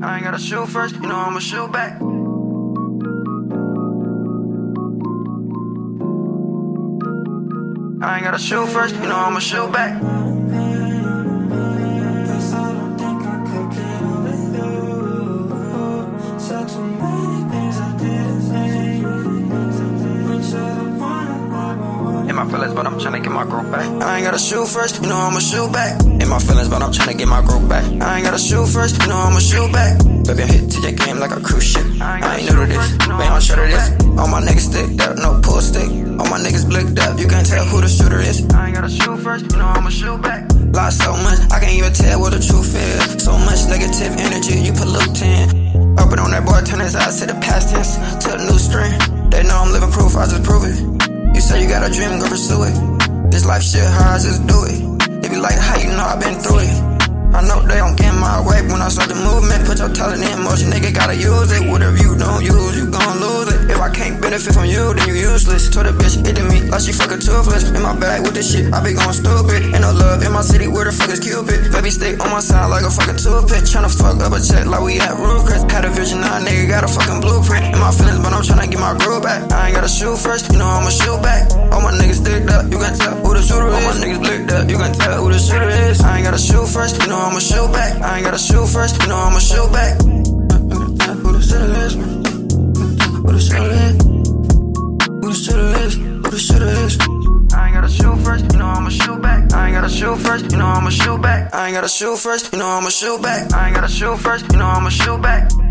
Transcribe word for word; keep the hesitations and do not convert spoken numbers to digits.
I ain't gotta shoot first, you know I'ma shoot back. I ain't gotta shoot first, you know I'ma shoot back. In my feelings, but I'm tryna get my group back. I ain't gotta shoot first, you know I'ma shoot back. In my feelings, but I'm tryna get my group back. I ain't gotta shoot first, you know I'ma shoot back. Baby, I hit to your game like a cruise ship. I ain't new to this, we on shut of this. All my niggas sticked up, no pull stick. All my niggas blicked up, you can't tell who the shooter is. I ain't gotta shoot first, you know I'ma shoot back. Lie so much, I can't even tell what the truth is. So much negative energy, you pollute ten. Up and on that bartender's eyes to the past tense, to a new string. They know I'm living proof, I just prove it. You say you got a dream, go pursue it. This life shit hard, I just do it. They be like, how you know I been through it? I know they don't get my way when I start the movement. Put your talent in motion, nigga gotta use it. Whatever you don't use, you gon' lose it. If I can't benefit from you, then you useless. Told a bitch hitting me like she fucking toothless. In my bag with this shit, I be going stupid. Ain't no love in my city, where the fuck is Cupid? Baby stick on my side like a fucking toothpick. Tryna fuck up a check like we at roof Chris. Had a vision, now nigga got a fucking blueprint. In my feelings, but I'm tryna get my groove back. I ain't gotta shoot first, you know I'ma shoot back. All my niggas sticked up, you can tell who the shooter is. All my niggas blicked up, you can tell who the shooter is. I ain't gotta shoot first, you know I'ma shoot back. I ain't gotta shoot first, you know I'ma shoot back. Who the shooter is? Who the shooter is? Who the shooter is? Who the shooter is? I ain't gotta shoot first, you know I'ma shoot back. I ain't gotta shoot first, you know I'ma shoot back. I ain't gotta shoot first, you know I'ma shoot back. I ain't gotta shoot first, you know I'ma shoot back.